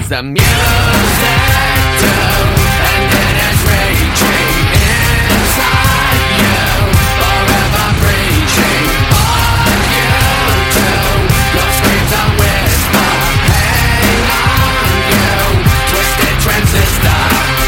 Because the music too, and it is raging inside you, forever preaching on you too. Your screams are whisper, hang on you, twisted transistor.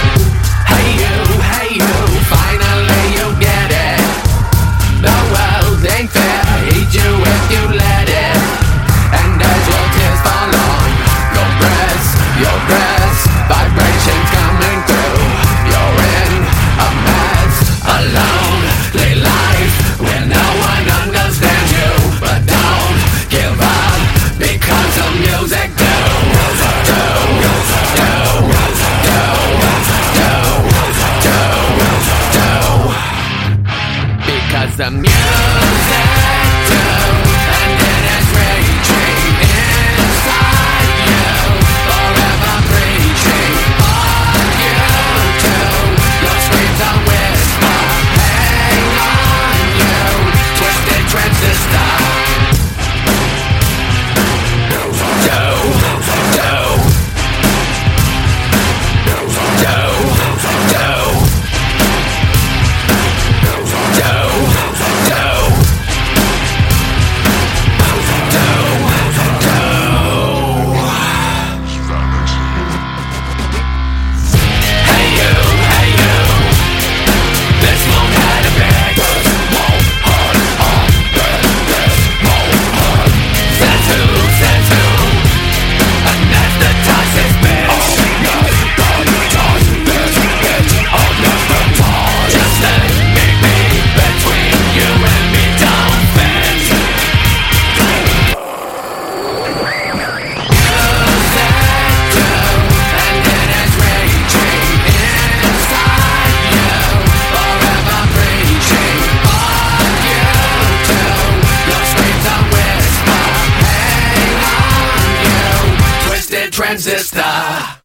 Hey you, finally you get it. The world ain't fair, eat you if you let it. And as your tears fall on your breath, vibrations coming through. You're in a mess, a lonely life where no one understands you. But don't give up, because the music because the music too, and it is raging inside you, forever preaching on you too. Your screams are whisper, hang on you, twisted transistor. Transistor.